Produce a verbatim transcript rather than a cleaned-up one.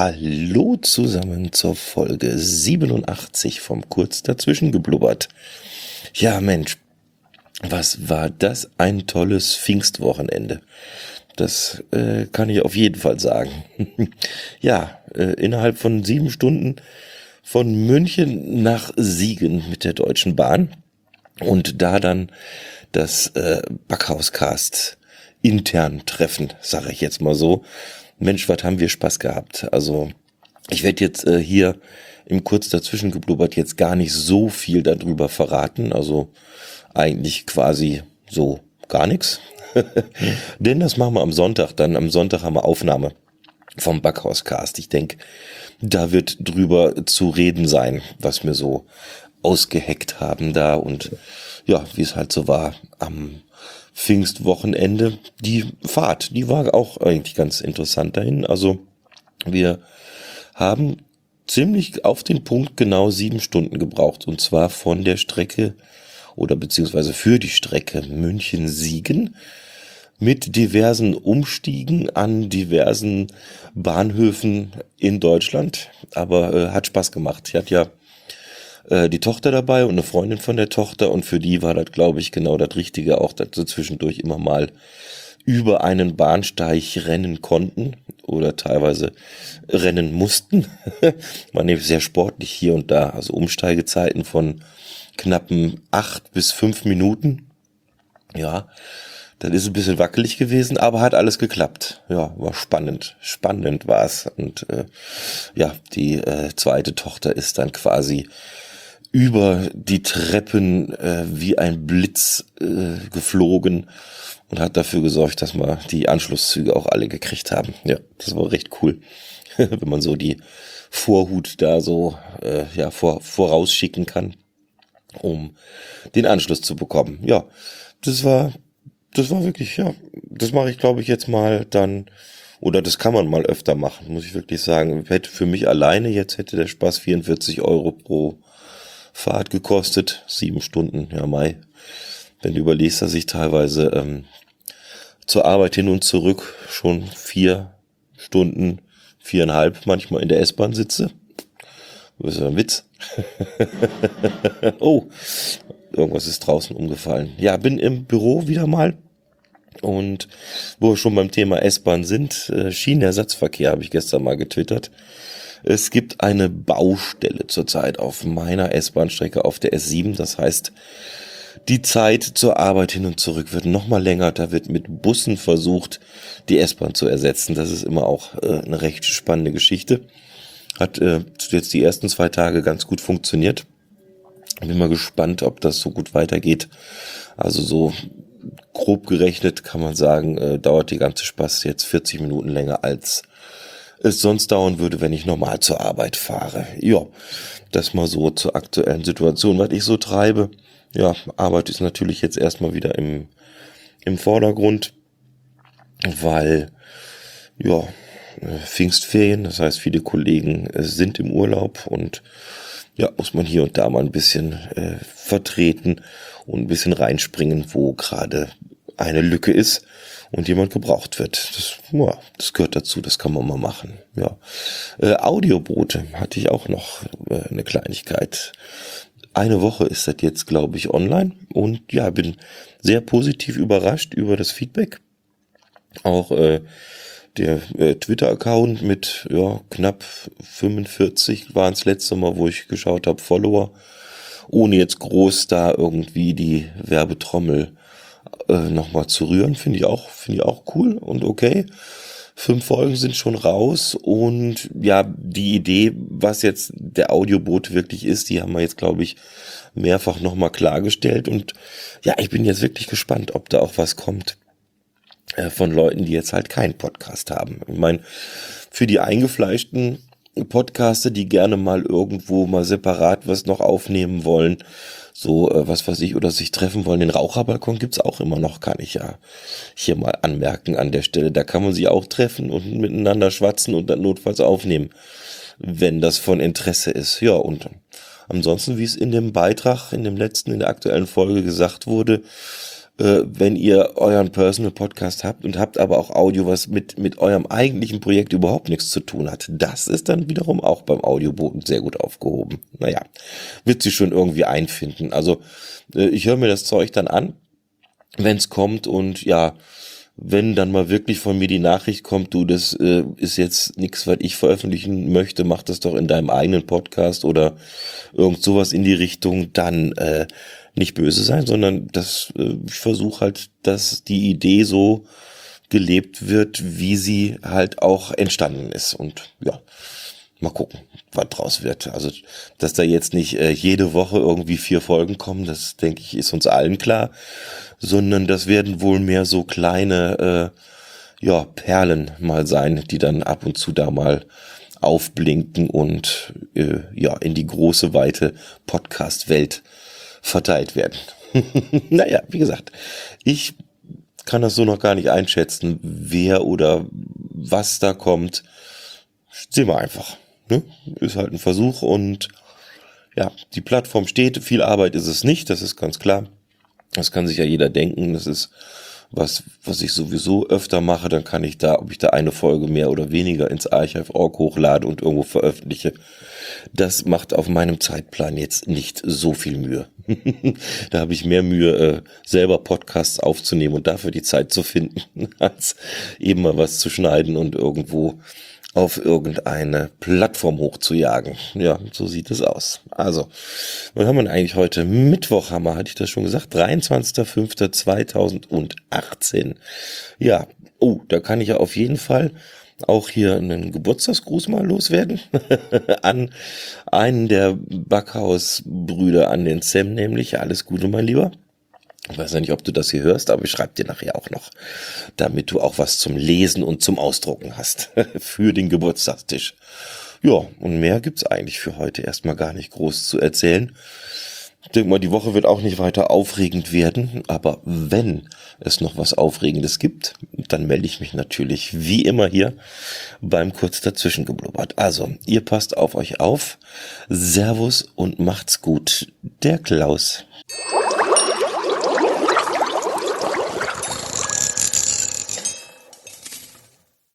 Hallo zusammen zur Folge siebenundachtzig vom Kurz dazwischen geblubbert. Ja Mensch, was war das ein tolles Pfingstwochenende. Das äh, kann ich auf jeden Fall sagen. ja, äh, innerhalb von sieben Stunden von München nach Siegen mit der Deutschen Bahn und da dann das äh, Backhauscast intern Treffen, sage ich jetzt mal so. Mensch, was haben wir Spaß gehabt. Also ich werde jetzt äh, hier im Kurz dazwischen geblubbert jetzt gar nicht so viel darüber verraten. Also eigentlich quasi so gar nichts. Denn das machen wir am Sonntag. Dann am Sonntag haben wir Aufnahme vom Backhauscast. Ich denke, da wird drüber zu reden sein, was wir so ausgeheckt haben da und ja, wie es halt so war am Pfingstwochenende. Die Fahrt, die war auch eigentlich ganz interessant dahin. Also wir haben ziemlich auf den Punkt genau sieben Stunden gebraucht. Und zwar von der Strecke oder beziehungsweise für die Strecke München-Siegen mit diversen Umstiegen an diversen Bahnhöfen in Deutschland. Aber äh, hat Spaß gemacht. Ich hatte ja die Tochter dabei und eine Freundin von der Tochter und für die war das, glaube ich, genau das Richtige, auch dass sie zwischendurch immer mal über einen Bahnsteig rennen konnten oder teilweise rennen mussten. Man ist sehr sportlich hier und da, also Umsteigezeiten von knappen acht bis fünf Minuten. Ja, das ist ein bisschen wackelig gewesen, aber hat alles geklappt. Ja, war spannend. Spannend war es. Und äh, ja, die äh, zweite Tochter ist dann quasi über die Treppen äh, wie ein Blitz äh, geflogen und hat dafür gesorgt, dass wir die Anschlusszüge auch alle gekriegt haben. Ja, das war recht cool, wenn man so die Vorhut da so äh, ja vor, vorausschicken kann, um den Anschluss zu bekommen. Ja, das war das war wirklich, ja, das mache ich glaube ich jetzt mal dann, oder das kann man mal öfter machen, muss ich wirklich sagen. Hätte für mich alleine jetzt hätte der Spaß vierundvierzig Euro pro Fahrt gekostet, sieben Stunden, ja Mai. Wenn du überlegst, dass ich teilweise ähm, zur Arbeit hin und zurück schon vier Stunden, viereinhalb manchmal in der S-Bahn sitze. Das ist ja ein Witz. oh, irgendwas ist draußen umgefallen. Ja, bin im Büro wieder mal. Und wo wir schon beim Thema S-Bahn sind, äh, Schienenersatzverkehr habe ich gestern mal getwittert. Es gibt eine Baustelle zurzeit auf meiner S-Bahn-Strecke auf der S sieben. Das heißt, die Zeit zur Arbeit hin und zurück wird noch mal länger. Da wird mit Bussen versucht, die S-Bahn zu ersetzen. Das ist immer auch äh, eine recht spannende Geschichte. Hat äh, jetzt die ersten zwei Tage ganz gut funktioniert. Bin mal gespannt, ob das so gut weitergeht. Also so grob gerechnet kann man sagen, äh, dauert die ganze Spaß jetzt vierzig Minuten länger als es sonst dauern würde, wenn ich normal zur Arbeit fahre. Ja, das mal so zur aktuellen Situation, was ich so treibe. Ja, Arbeit ist natürlich jetzt erstmal wieder im, im Vordergrund, weil, ja, Pfingstferien, das heißt, viele Kollegen sind im Urlaub und ja, muss man hier und da mal ein bisschen äh, vertreten und ein bisschen reinspringen, wo gerade eine Lücke ist und jemand gebraucht wird. Das, ja, das gehört dazu, das kann man mal machen. Ja, äh, Audioboote hatte ich auch noch äh, eine Kleinigkeit. Eine Woche ist das jetzt, glaube ich, online und ja, bin sehr positiv überrascht über das Feedback. Auch äh, der äh, Twitter-Account mit ja knapp fünfundvierzig waren es letzte Mal, wo ich geschaut habe, Follower, ohne jetzt groß da irgendwie die Werbetrommel äh, nochmal zu rühren, finde ich auch, finde ich auch cool und okay. Fünf Folgen sind schon raus und ja, die Idee, was jetzt der Audioboot wirklich ist, die haben wir jetzt, glaube ich, mehrfach nochmal klargestellt und ja, ich bin jetzt wirklich gespannt, ob da auch was kommt äh, von Leuten, die jetzt halt keinen Podcast haben. Ich meine, für die eingefleischten Podcaster, die gerne mal irgendwo mal separat was noch aufnehmen wollen, so äh, was weiß ich, oder sich treffen wollen, den Raucherbalkon gibt's auch immer noch, kann ich ja hier mal anmerken an der Stelle. Da kann man sich auch treffen und miteinander schwatzen und dann notfalls aufnehmen, wenn das von Interesse ist. Ja, und ansonsten, wie es in dem Beitrag, in dem letzten, in der aktuellen Folge gesagt wurde, äh, wenn ihr euren Personal Podcast habt und habt aber auch Audio, was mit, mit eurem eigentlichen Projekt überhaupt nichts zu tun hat. Das ist dann wiederum auch beim Audioboten sehr gut aufgehoben. Naja, wird sie schon irgendwie einfinden. Also äh, ich höre mir das Zeug dann an, wenn es kommt und ja, wenn dann mal wirklich von mir die Nachricht kommt, du, das äh, ist jetzt nichts, was ich veröffentlichen möchte, mach das doch in deinem eigenen Podcast oder irgend sowas in die Richtung, dann äh, nicht böse sein, sondern das, äh, ich versuche halt, dass die Idee so gelebt wird, wie sie halt auch entstanden ist. Und ja, mal gucken, was draus wird. Also, dass da jetzt nicht äh, jede Woche irgendwie vier Folgen kommen, das denke ich, ist uns allen klar, sondern das werden wohl mehr so kleine äh, ja, Perlen mal sein, die dann ab und zu da mal aufblinken und äh, ja in die große, weite Podcast-Welt verteilt werden. Naja, wie gesagt, ich kann das so noch gar nicht einschätzen, wer oder was da kommt. Sehen wir einfach. Ne? Ist halt ein Versuch und ja, die Plattform steht, viel Arbeit ist es nicht, das ist ganz klar. Das kann sich ja jeder denken, das ist was, was ich sowieso öfter mache, dann kann ich da, ob ich da eine Folge mehr oder weniger ins Archive Punkt org hochlade und irgendwo veröffentliche, das macht auf meinem Zeitplan jetzt nicht so viel Mühe. Da habe ich mehr Mühe, äh, selber Podcasts aufzunehmen und dafür die Zeit zu finden, als eben mal was zu schneiden und irgendwo auf irgendeine Plattform hochzujagen. Ja, so sieht es aus. Also, wann haben wir denn eigentlich heute? Mittwoch haben wir, hatte ich das schon gesagt, dreiundzwanzigster fünfter zweitausendachtzehn. Ja, oh, da kann ich ja auf jeden Fall auch hier einen Geburtstagsgruß mal loswerden an einen der Backhaus-Brüder, an den Sam nämlich. Alles Gute, mein Lieber. Ich weiß ja nicht, ob du das hier hörst, aber ich schreibe dir nachher auch noch, damit du auch was zum Lesen und zum Ausdrucken hast für den Geburtstagstisch. Ja, und mehr gibt's eigentlich für heute erstmal gar nicht groß zu erzählen. Ich denke mal, die Woche wird auch nicht weiter aufregend werden, aber wenn es noch was Aufregendes gibt, dann melde ich mich natürlich wie immer hier beim Kurz dazwischen geblubbert. Also, ihr passt auf euch auf. Servus und macht's gut. Der Klaus.